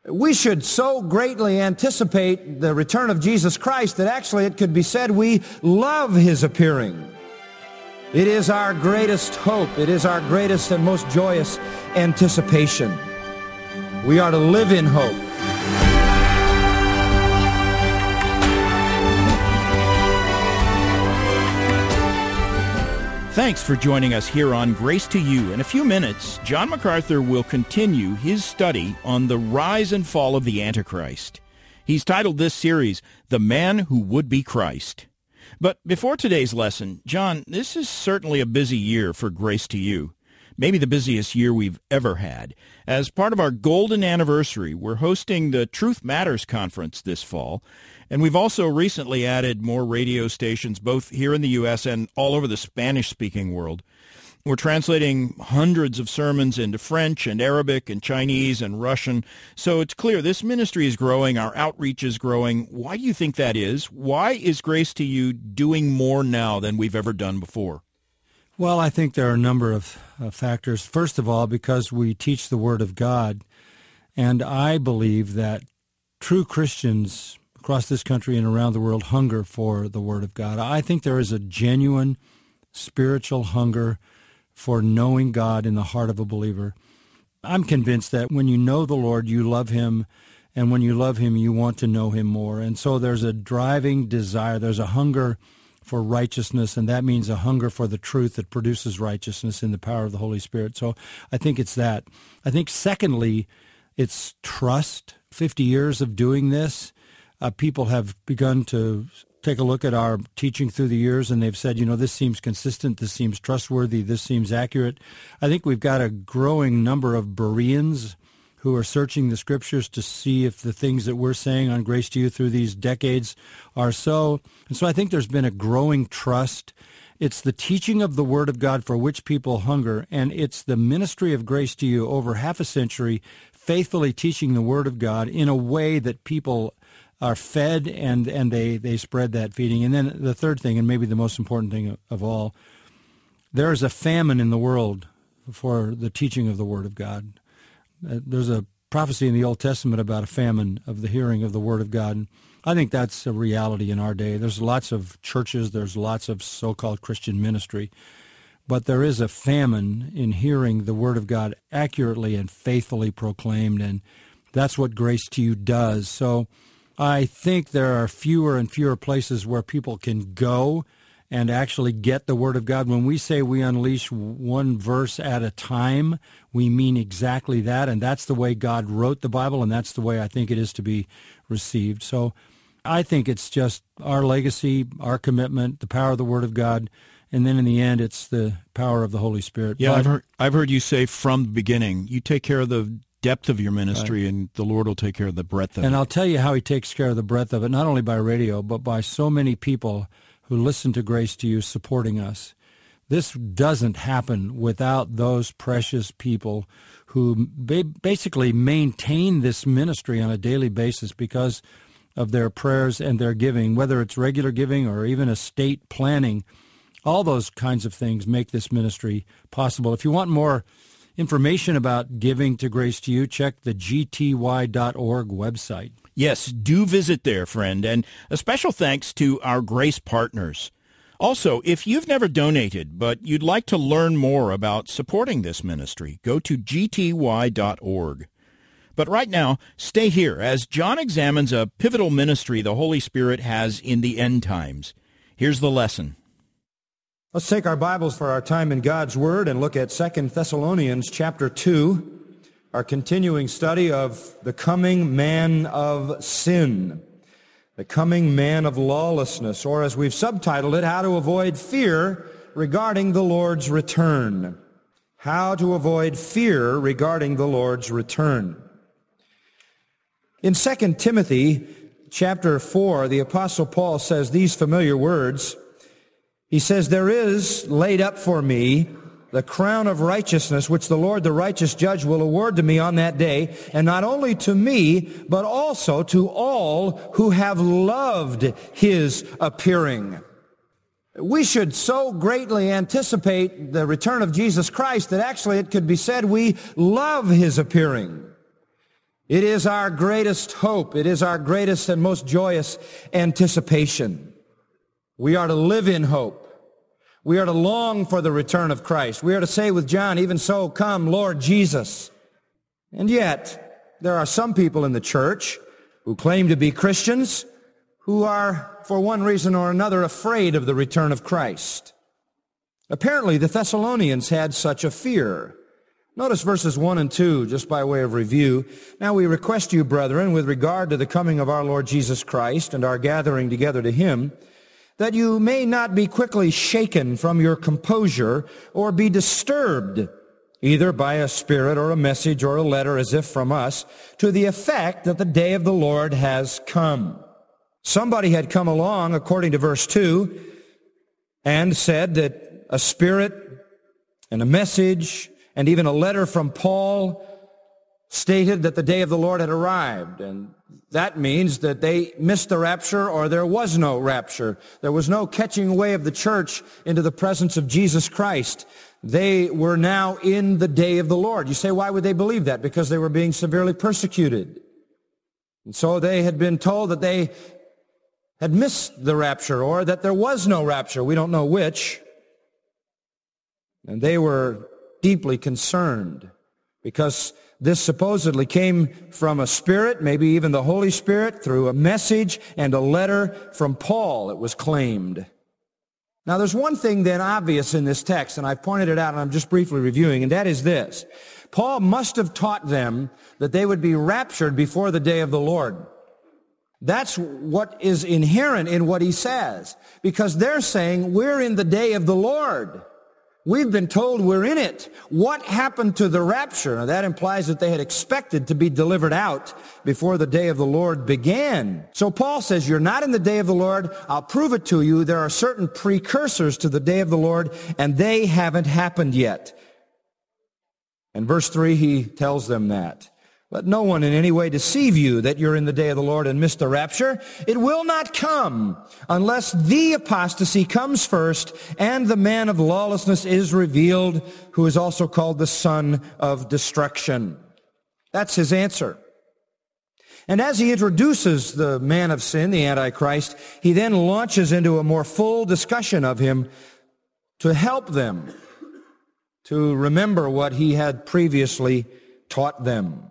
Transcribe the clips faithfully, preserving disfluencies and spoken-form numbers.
We should so greatly anticipate the return of Jesus Christ that actually it could be said we love His appearing. It is our greatest hope. It is our greatest and most joyous anticipation. We are to live in hope. Thanks for joining us here on Grace to You. In a few minutes, John MacArthur will continue his study on the rise and fall of the Antichrist. He's titled this series, The Man Who Would Be Christ. But before today's lesson, John, this is certainly a busy year for Grace to You. Maybe the busiest year we've ever had. As part of our golden anniversary, we're hosting the Truth Matters Conference this fall, and we've also recently added more radio stations both here in the U S and all over the Spanish-speaking world. We're translating hundreds of sermons into French and Arabic and Chinese and Russian, so it's clear this ministry is growing, our outreach is growing. Why do you think that is? Why is Grace to You doing more now than we've ever done before? Well, I think there are a number of uh, factors. First of all, because we teach the Word of God, and I believe that true Christians across this country and around the world hunger for the Word of God. I think there is a genuine spiritual hunger for knowing God in the heart of a believer. I'm convinced that when you know the Lord, you love Him, and when you love Him, you want to know Him more. And so there's a driving desire, there's a hunger for righteousness, and that means a hunger for the truth that produces righteousness in the power of the Holy Spirit. So I think it's that. I think secondly, it's trust. fifty years of doing this, uh, people have begun to take a look at our teaching through the years, and they've said, you know, this seems consistent, this seems trustworthy, this seems accurate. I think we've got a growing number of Bereans who are searching the Scriptures to see if the things that we're saying on Grace to You through these decades are so. And so I think there's been a growing trust. It's the teaching of the Word of God for which people hunger, and it's the ministry of Grace to You over half a century, faithfully teaching the Word of God in a way that people are fed, and, and they, they spread that feeding. And then the third thing, and maybe the most important thing of all, there is a famine in the world for the teaching of the Word of God. Uh, there's a prophecy in the Old Testament about a famine of the hearing of the Word of God. And I think that's a reality in our day. There's lots of churches, there's lots of so-called Christian ministry, but there is a famine in hearing the Word of God accurately and faithfully proclaimed, and that's what Grace to You does. So I think there are fewer and fewer places where people can go and actually get the Word of God. When we say we unleash one verse at a time, we mean exactly that, and that's the way God wrote the Bible, and that's the way I think it is to be received. So I think it's just our legacy, our commitment, the power of the Word of God, and then in the end, it's the power of the Holy Spirit. Yeah, but, I've heard, I've heard you say from the beginning, you take care of the depth of your ministry, right, and the Lord will take care of the breadth of and it. And I'll tell you how He takes care of the breadth of it, not only by radio, but by so many people who listen to Grace to You supporting us. This doesn't happen without those precious people who ba- basically maintain this ministry on a daily basis because of their prayers and their giving, whether it's regular giving or even estate planning. All those kinds of things make this ministry possible. If you want more information about giving to Grace to You, check the G T Y dot org website. Yes, do visit there, friend, and a special thanks to our Grace partners. Also, if you've never donated, but you'd like to learn more about supporting this ministry, go to G T Y dot org. But right now, stay here as John examines a pivotal ministry the Holy Spirit has in the end times. Here's the lesson. Let's take our Bibles for our time in God's Word and look at Second Thessalonians chapter two, our continuing study of the coming man of sin, the coming man of lawlessness, or as we've subtitled it, how to avoid fear regarding the Lord's return. How to avoid fear regarding the Lord's return. In Second Timothy chapter four, the Apostle Paul says these familiar words. He says, "There is laid up for me the crown of righteousness, which the Lord, the righteous judge, will award to me on that day, and not only to me, but also to all who have loved His appearing." We should so greatly anticipate the return of Jesus Christ that actually it could be said we love His appearing. It is our greatest hope. It is our greatest and most joyous anticipation. We are to live in hope. We are to long for the return of Christ. We are to say with John, even so, come, Lord Jesus. And yet, there are some people in the church who claim to be Christians who are, for one reason or another, afraid of the return of Christ. Apparently, the Thessalonians had such a fear. Notice verses one and two, just by way of review. Now we request you, brethren, with regard to the coming of our Lord Jesus Christ and our gathering together to him, that you may not be quickly shaken from your composure or be disturbed, either by a spirit or a message or a letter as if from us, to the effect that the day of the Lord has come. Somebody had come along, according to verse two, and said that a spirit and a message and even a letter from Paul stated that the day of the Lord had arrived. And that means that they missed the rapture, or there was no rapture. There was no catching away of the church into the presence of Jesus Christ. They were now in the day of the Lord. You say, why would they believe that? Because they were being severely persecuted. And so they had been told that they had missed the rapture, or that there was no rapture. We don't know which. And they were deeply concerned because this supposedly came from a spirit, maybe even the Holy Spirit, through a message and a letter from Paul, it was claimed. Now there's one thing then obvious in this text, and I've pointed it out and I'm just briefly reviewing, and that is this. Paul must have taught them that they would be raptured before the day of the Lord. That's what is inherent in what he says, because they're saying we're in the day of the Lord. We've been told we're in it. What happened to the rapture? Now, that implies that they had expected to be delivered out before the day of the Lord began. So Paul says, you're not in the day of the Lord. I'll prove it to you. There are certain precursors to the day of the Lord, and they haven't happened yet. In verse three, he tells them that. Let no one in any way deceive you that you're in the day of the Lord and miss the rapture. It will not come unless the apostasy comes first and the man of lawlessness is revealed, who is also called the son of destruction. That's his answer. And as he introduces the man of sin, the Antichrist, he then launches into a more full discussion of him to help them to remember what he had previously taught them.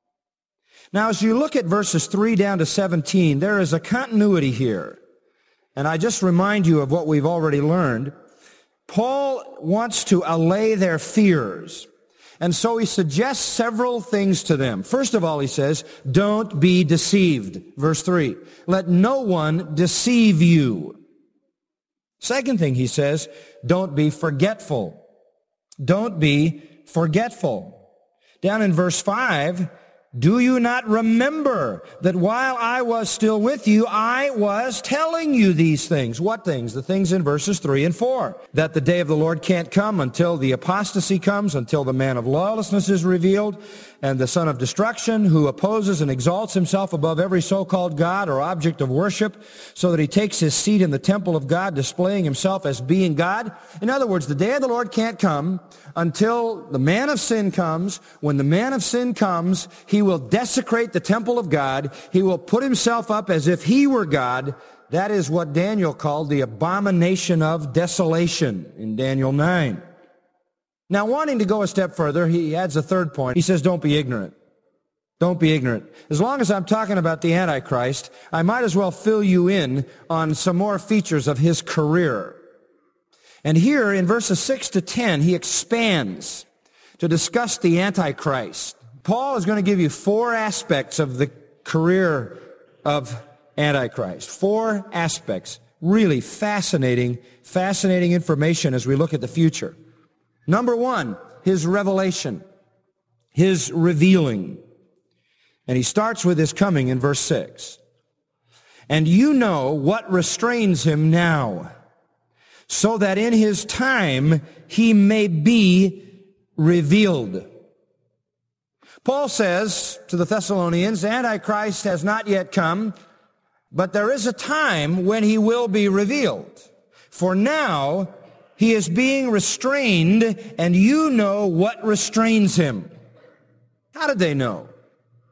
Now, as you look at verses three down to seventeen, there is a continuity here. And I just remind you of what we've already learned. Paul wants to allay their fears. And so he suggests several things to them. First of all, he says, don't be deceived. Verse three, let no one deceive you. Second thing he says, don't be forgetful. Don't be forgetful. Down in verse five, do you not remember that while I was still with you, I was telling you these things? What things? The things in verses three and four. That the day of the Lord can't come until the apostasy comes, until the man of lawlessness is revealed, and the son of destruction, who opposes and exalts himself above every so-called God or object of worship, so that he takes his seat in the temple of God, displaying himself as being God. In other words, the day of the Lord can't come until the man of sin comes. When the man of sin comes, he will desecrate the temple of God. He will put himself up as if he were God. That is what Daniel called the abomination of desolation in Daniel nine. Now, wanting to go a step further, he adds a third point. He says, don't be ignorant. Don't be ignorant. As long as I'm talking about the Antichrist, I might as well fill you in on some more features of his career. And here in verses six to ten, he expands to discuss the Antichrist. Paul is going to give you four aspects of the career of Antichrist. Four aspects. Really fascinating, fascinating information as we look at the future. Number one, his revelation, his revealing. And he starts with his coming in verse six. And you know what restrains him now, so that in his time he may be revealed. Paul says to the Thessalonians, Antichrist has not yet come, but there is a time when he will be revealed. For now, he is being restrained, and you know what restrains him. How did they know?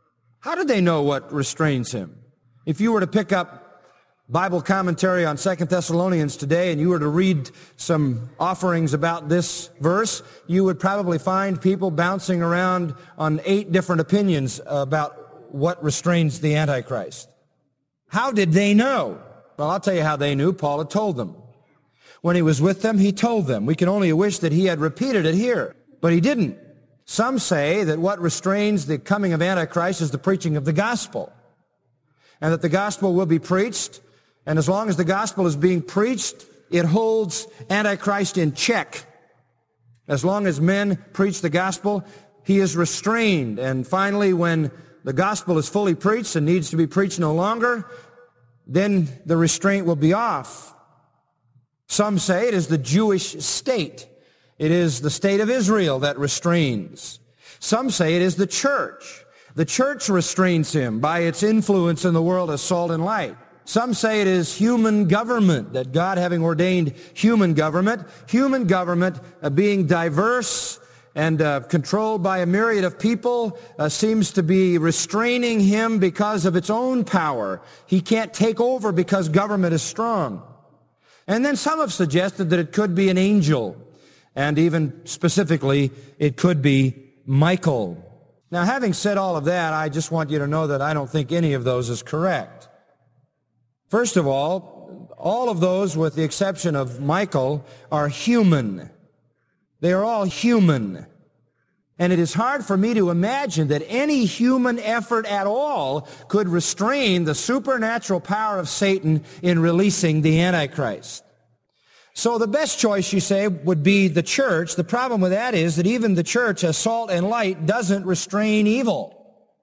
How did they know what restrains him? If you were to pick up Bible commentary on Second Thessalonians today and you were to read some offerings about this verse, you would probably find people bouncing around on eight different opinions about what restrains the Antichrist. How did they know? Well, I'll tell you how they knew. Paul had told them. When he was with them, he told them. We can only wish that he had repeated it here, but he didn't. Some say that what restrains the coming of Antichrist is the preaching of the gospel, and that the gospel will be preached. And as long as the gospel is being preached, it holds Antichrist in check. As long as men preach the gospel, he is restrained. And finally, when the gospel is fully preached and needs to be preached no longer, then the restraint will be off. Some say it is the Jewish state. It is the state of Israel that restrains. Some say it is the church. The church restrains him by its influence in the world as salt and light. Some say it is human government, that God having ordained human government, human government uh, being diverse and uh, controlled by a myriad of people uh, seems to be restraining him because of its own power. He can't take over because government is strong. And then some have suggested that it could be an angel, and even specifically, it could be Michael. Now, having said all of that, I just want you to know that I don't think any of those is correct. First of all, all of those, with the exception of Michael, are human. They are all human. And it is hard for me to imagine that any human effort at all could restrain the supernatural power of Satan in releasing the Antichrist. So the best choice, you say, would be the church. The problem with that is that even the church, as salt and light, doesn't restrain evil.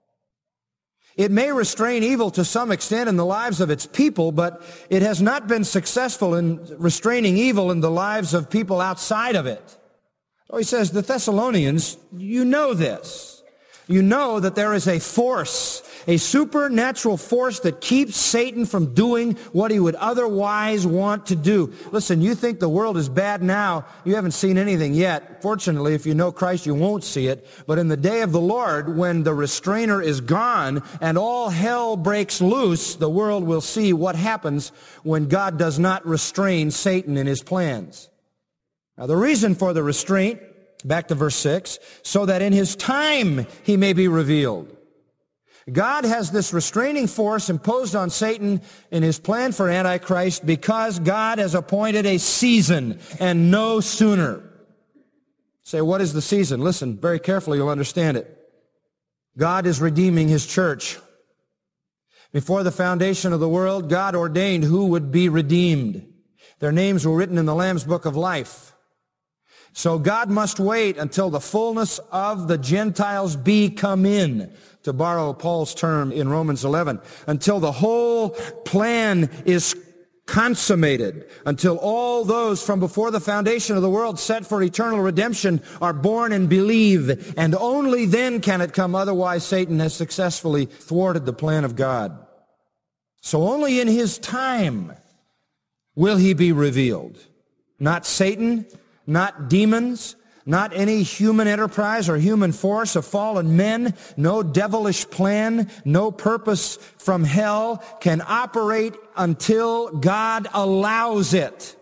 It may restrain evil to some extent in the lives of its people, but it has not been successful in restraining evil in the lives of people outside of it. So he says, the Thessalonians, you know this. You know that there is a force, a supernatural force that keeps Satan from doing what he would otherwise want to do. Listen, you think the world is bad now. You haven't seen anything yet. Fortunately, if you know Christ, you won't see it. But in the day of the Lord, when the restrainer is gone and all hell breaks loose, the world will see what happens when God does not restrain Satan in his plans. Now, the reason for the restraint, back to verse six, so that in his time he may be revealed. God has this restraining force imposed on Satan in his plan for Antichrist because God has appointed a season, and no sooner. Say, what is the season? Listen very carefully, you'll understand it. God is redeeming his church. Before the foundation of the world, God ordained who would be redeemed. Their names were written in the Lamb's Book of Life. So God must wait until the fullness of the Gentiles be come in, to borrow Paul's term in Romans eleven, until the whole plan is consummated, until all those from before the foundation of the world set for eternal redemption are born and believe, and only then can it come. Otherwise, Satan has successfully thwarted the plan of God. So only in his time will he be revealed. Not Satan, not demons, not any human enterprise or human force of fallen men, no devilish plan, no purpose from hell can operate until God allows it.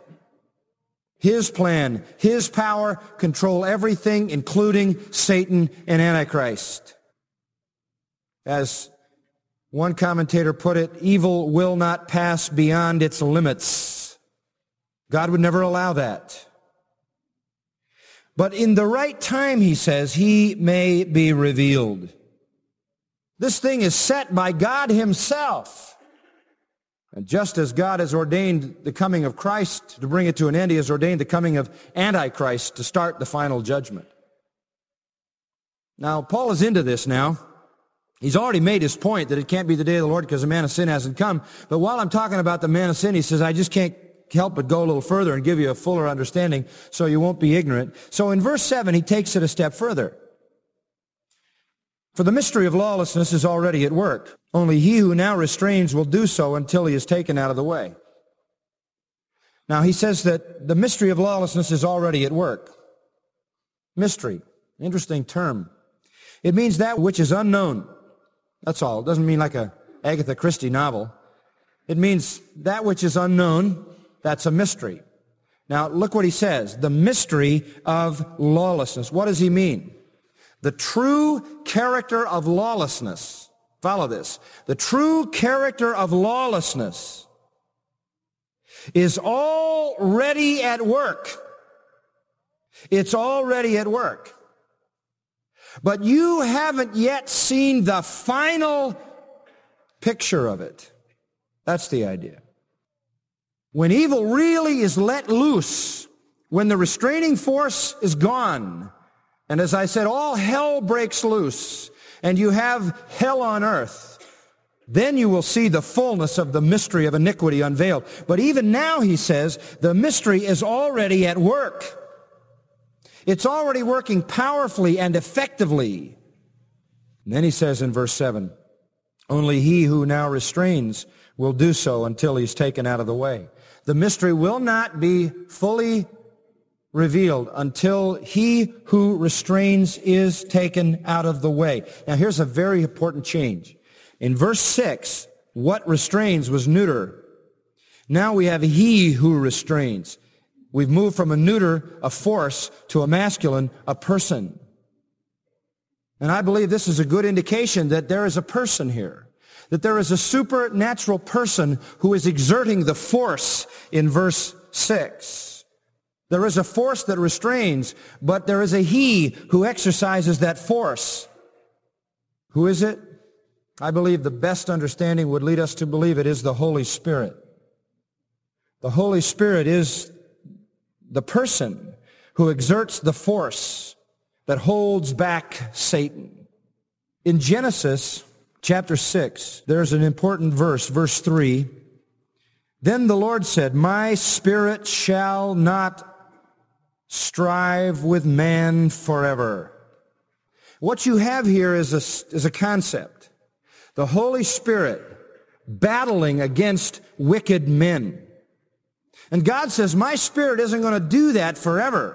His plan, his power, control everything, including Satan and Antichrist. As one commentator put it, evil will not pass beyond its limits. God would never allow that. But in the right time, he says, he may be revealed. This thing is set by God himself. And just as God has ordained the coming of Christ to bring it to an end, he has ordained the coming of Antichrist to start the final judgment. Now, Paul is into this now. He's already made his point that it can't be the day of the Lord because the man of sin hasn't come. But while I'm talking about the man of sin, he says, I just can't help but go a little further and give you a fuller understanding so you won't be ignorant. So in verse seven, he takes it a step further. For the mystery of lawlessness is already at work. Only he who now restrains will do so until he is taken out of the way. Now he says that the mystery of lawlessness is already at work. Mystery, interesting term. It means that which is unknown. That's all. It doesn't mean like a Agatha Christie novel. It means that which is unknown, that's a mystery. Now, look what he says, the mystery of lawlessness. What does he mean? The true character of lawlessness. Follow this. The true character of lawlessness is already at work. It's already at work. But you haven't yet seen the final picture of it. That's the idea. When evil really is let loose, when the restraining force is gone, and as I said, all hell breaks loose, and you have hell on earth, then you will see the fullness of the mystery of iniquity unveiled. But even now, he says, the mystery is already at work. It's already working powerfully and effectively. And then he says in verse seven, only he who now restrains will do so until he's taken out of the way. The mystery will not be fully revealed until he who restrains is taken out of the way. Now here's a very important change. In verse six, what restrains was neuter. Now we have he who restrains. We've moved from a neuter, a force, to a masculine, a person. And I believe this is a good indication that there is a person here, that there is a supernatural person who is exerting the force in verse six. There is a force that restrains, but there is a he who exercises that force. Who is it? I believe the best understanding would lead us to believe it is the Holy Spirit. The Holy Spirit is the person who exerts the force that holds back Satan. In Genesis chapter six, there's an important verse, verse three. Then the Lord said, my spirit shall not strive with man forever. What you have here is a, is a concept. The Holy Spirit battling against wicked men. And God says, my spirit isn't going to do that forever.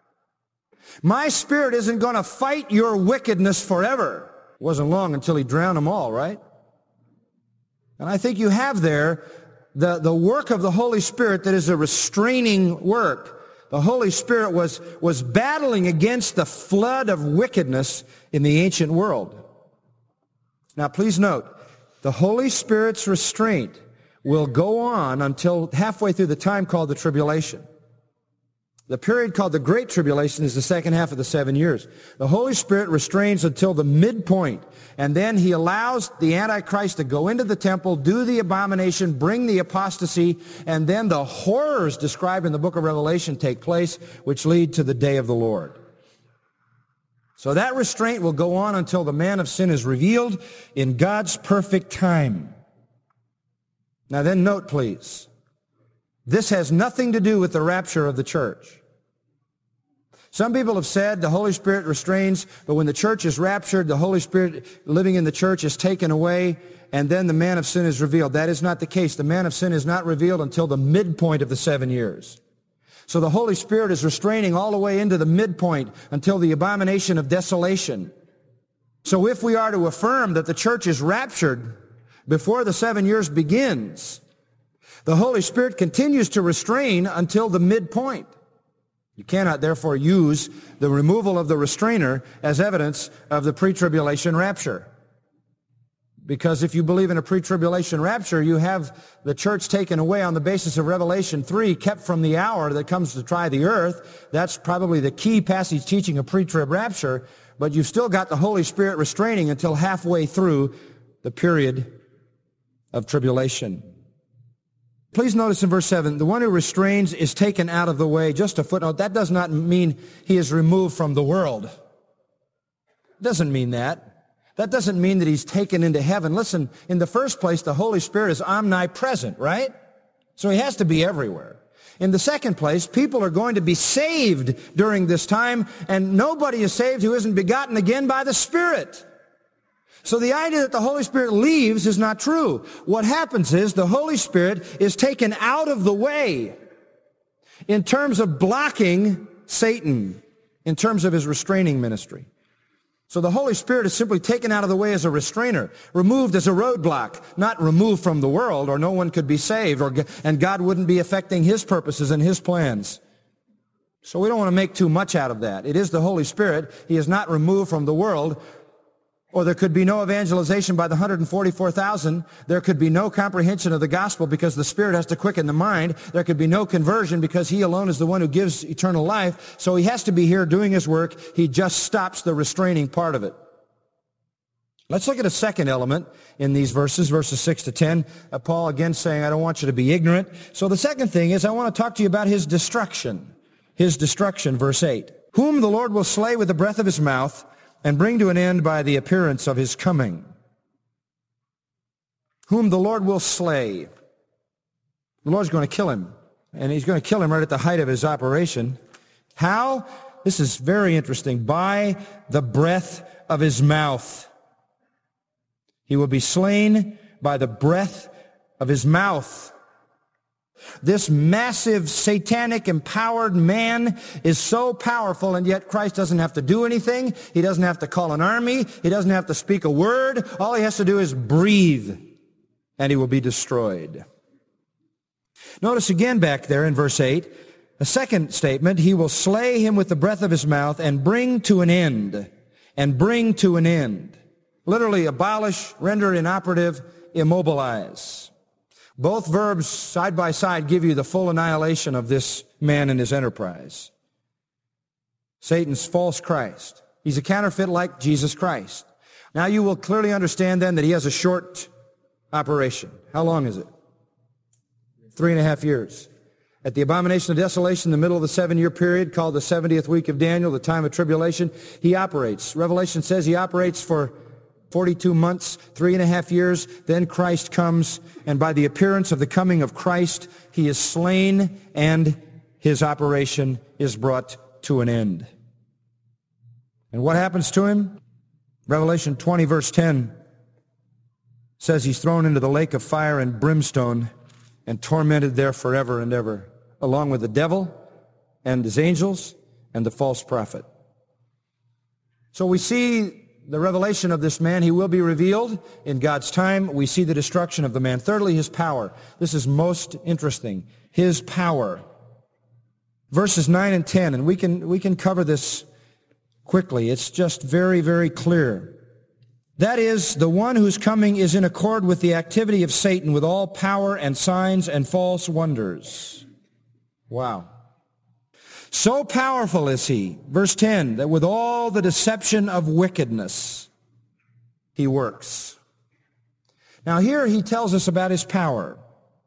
My spirit isn't going to fight your wickedness forever. It wasn't long until he drowned them all, right? And I think you have there the, the work of the Holy Spirit that is a restraining work. The Holy Spirit was, was battling against the flood of wickedness in the ancient world. Now, please note, the Holy Spirit's restraint will go on until halfway through the time called the tribulation. The period called the Great Tribulation is the second half of the seven years. The Holy Spirit restrains until the midpoint, and then he allows the Antichrist to go into the temple, do the abomination, bring the apostasy, and then the horrors described in the book of Revelation take place, which lead to the day of the Lord. So that restraint will go on until the man of sin is revealed in God's perfect time. Now then note, please, this has nothing to do with the rapture of the church. Some people have said the Holy Spirit restrains, but when the church is raptured, the Holy Spirit living in the church is taken away, and then the man of sin is revealed. That is not the case. The man of sin is not revealed until the midpoint of the seven years. So the Holy Spirit is restraining all the way into the midpoint until the abomination of desolation. So if we are to affirm that the church is raptured before the seven years begins, the Holy Spirit continues to restrain until the midpoint. You cannot therefore use the removal of the restrainer as evidence of the pre-tribulation rapture. Because if you believe in a pre-tribulation rapture, you have the church taken away on the basis of Revelation three, kept from the hour that comes to try the earth. That's probably the key passage teaching a pre-trib rapture. But you've still got the Holy Spirit restraining until halfway through the period of tribulation. Please notice in verse seven, the one who restrains is taken out of the way. Just a footnote, that does not mean he is removed from the world. It doesn't mean that. That doesn't mean that he's taken into heaven. Listen, in the first place, the Holy Spirit is omnipresent, right? So he has to be everywhere. In the second place, people are going to be saved during this time, and nobody is saved who isn't begotten again by the Spirit. So the idea that the Holy Spirit leaves is not true. What happens is the Holy Spirit is taken out of the way in terms of blocking Satan, in terms of his restraining ministry. So the Holy Spirit is simply taken out of the way as a restrainer, removed as a roadblock, not removed from the world, or no one could be saved, or, and God wouldn't be affecting his purposes and his plans. So we don't want to make too much out of that. It is the Holy Spirit. He is not removed from the world, or there could be no evangelization by the one hundred forty-four thousand. There could be no comprehension of the gospel because the Spirit has to quicken the mind. There could be no conversion because he alone is the one who gives eternal life. So he has to be here doing his work. He just stops the restraining part of it. Let's look at a second element in these verses, verses six to ten. Uh, Paul again saying, I don't want you to be ignorant. So the second thing is I want to talk to you about his destruction. His destruction, verse eight. Whom the Lord will slay with the breath of his mouth, and bring to an end by the appearance of his coming. Whom the Lord will slay. The Lord's going to kill him. And he's going to kill him right at the height of his operation. How? This is very interesting. By the breath of his mouth. He will be slain by the breath of his mouth. This massive, satanic, empowered man is so powerful, and yet Christ doesn't have to do anything. He doesn't have to call an army. He doesn't have to speak a word. All he has to do is breathe, and he will be destroyed. Notice again back there in verse eight, a second statement, he will slay him with the breath of his mouth and bring to an end, and bring to an end. Literally abolish, render inoperative, immobilize. Both verbs side by side give you the full annihilation of this man and his enterprise. Satan's false Christ. He's a counterfeit like Jesus Christ. Now you will clearly understand then that he has a short operation. How long is it? Three and a half years. At the abomination of desolation, in the middle of the seven-year period called the seventieth week of Daniel, the time of tribulation, he operates. Revelation says he operates for forty-two months, three and a half years. Then Christ comes, and by the appearance of the coming of Christ, he is slain, and his operation is brought to an end. And what happens to him? Revelation twenty, verse ten says he's thrown into the lake of fire and brimstone and tormented there forever and ever, along with the devil and his angels and the false prophet. So we see the revelation of this man. He will be revealed in God's time. We see the destruction of the man. Thirdly, his power. This is most interesting. His power. Verses nine and ten, and we can, we can cover this quickly. It's just very, very clear. That is, the one whose coming is in accord with the activity of Satan with all power and signs and false wonders. Wow. So powerful is he, verse ten, that with all the deception of wickedness, he works. Now here he tells us about his power.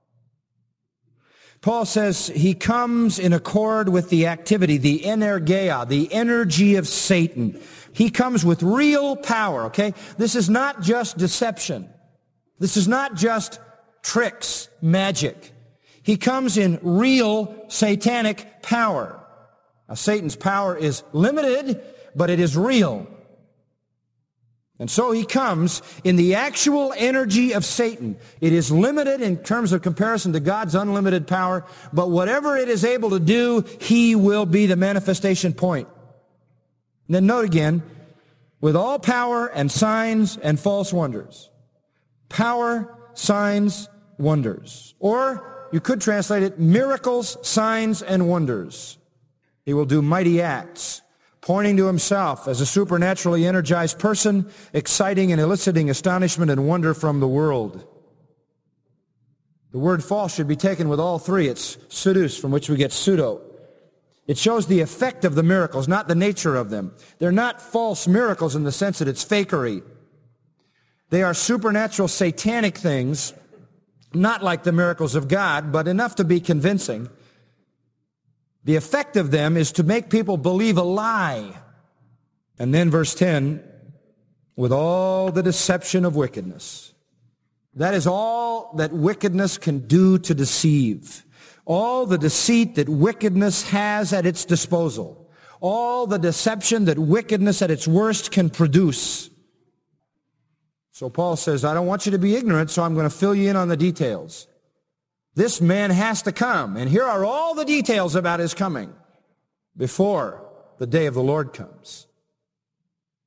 Paul says he comes in accord with the activity, the energeia, the energy of Satan. He comes with real power, okay? This is not just deception. This is not just tricks, magic. He comes in real satanic power. Now, Satan's power is limited, but it is real. And so he comes in the actual energy of Satan. It is limited in terms of comparison to God's unlimited power, but whatever it is able to do, he will be the manifestation point. And then note again, with all power and signs and false wonders. Power, signs, wonders. Or you could translate it, miracles, signs, and wonders. He will do mighty acts, pointing to himself as a supernaturally energized person, exciting and eliciting astonishment and wonder from the world. The word false should be taken with all three. It's pseudous, from which we get pseudo. It shows the effect of the miracles, not the nature of them. They're not false miracles in the sense that it's fakery. They are supernatural satanic things, not like the miracles of God, but enough to be convincing. The effect of them is to make people believe a lie. And then verse ten, with all the deception of wickedness. That is all that wickedness can do to deceive. All the deceit that wickedness has at its disposal. All the deception that wickedness at its worst can produce. So Paul says, I don't want you to be ignorant, so I'm going to fill you in on the details. This man has to come, and here are all the details about his coming before the day of the Lord comes.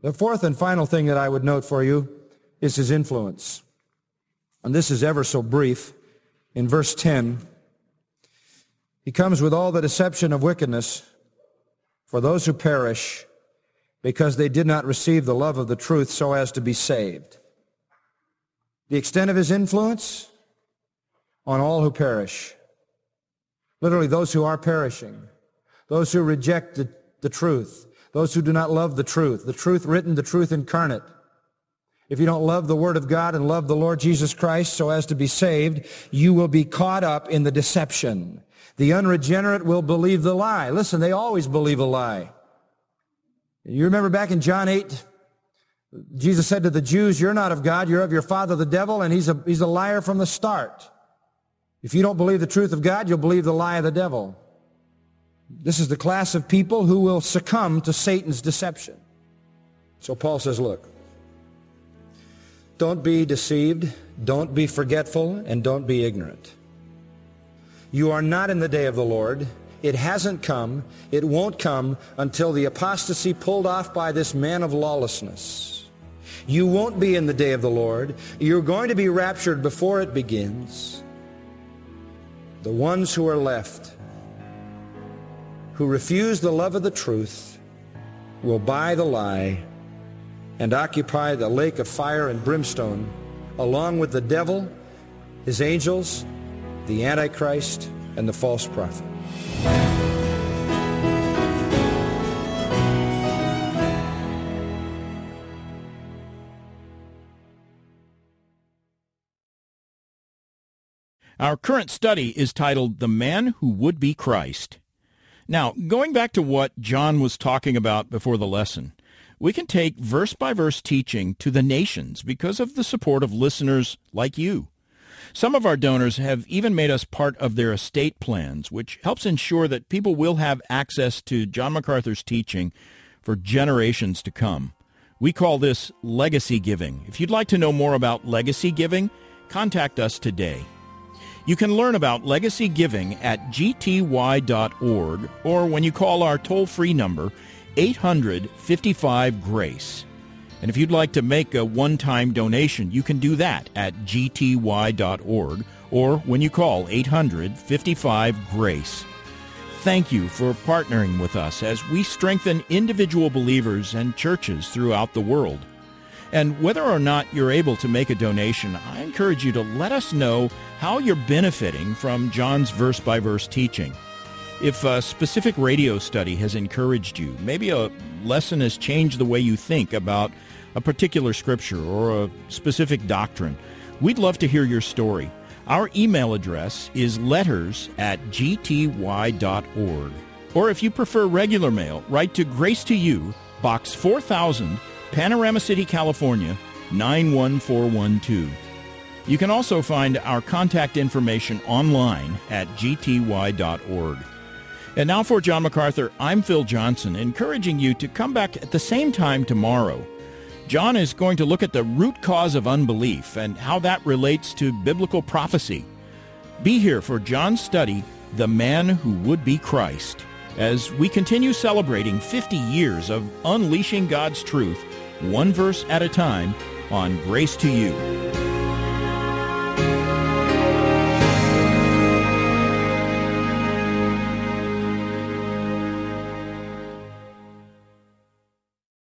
The fourth and final thing that I would note for you is his influence. And this is ever so brief. In verse ten, he comes with all the deception of wickedness for those who perish, because they did not receive the love of the truth so as to be saved. The extent of his influence on all who perish. Literally, those who are perishing, those who reject the, the truth, those who do not love the truth, the truth written, the truth incarnate. If you don't love the Word of God and love the Lord Jesus Christ so as to be saved, you will be caught up in the deception. The unregenerate will believe the lie. Listen, they always believe a lie. You remember back in John eight, Jesus said to the Jews, "You're not of God, you're of your father the devil, and he's a, he's a liar from the start. If you don't believe the truth of God, you'll believe the lie of the devil." This is the class of people who will succumb to Satan's deception. So Paul says, look, don't be deceived, don't be forgetful, and don't be ignorant. You are not in the day of the Lord. It hasn't come. It won't come until the apostasy pulled off by this man of lawlessness. You won't be in the day of the Lord. You're going to be raptured before it begins. The ones who are left, who refuse the love of the truth, will buy the lie and occupy the lake of fire and brimstone, along with the devil, his angels, the Antichrist, and the false prophet. Our current study is titled The Man Who Would Be Christ. Now, going back to what John was talking about before the lesson, we can take verse-by-verse teaching to the nations because of the support of listeners like you. Some of our donors have even made us part of their estate plans, which helps ensure that people will have access to John MacArthur's teaching for generations to come. We call this legacy giving. If you'd like to know more about legacy giving, contact us today. You can learn about legacy giving at g t y dot org or when you call our toll-free number, eight hundred, fifty-five, GRACE. And if you'd like to make a one-time donation, you can do that at g t y dot org or when you call eight hundred, fifty-five, GRACE. Thank you for partnering with us as we strengthen individual believers and churches throughout the world. And whether or not you're able to make a donation, I encourage you to let us know how you're benefiting from John's verse-by-verse teaching. If a specific radio study has encouraged you, maybe a lesson has changed the way you think about a particular scripture or a specific doctrine, we'd love to hear your story. Our email address is letters at g t y dot org. Or if you prefer regular mail, write to Grace to You, Box four thousand, Panorama City, California, nine one four one two. You can also find our contact information online at g t y dot org. And now for John MacArthur, I'm Phil Johnson, encouraging you to come back at the same time tomorrow. John is going to look at the root cause of unbelief and how that relates to biblical prophecy. Be here for John's study, The Man Who Would Be Christ, as we continue celebrating fifty years of unleashing God's truth, one verse at a time, on Grace to You.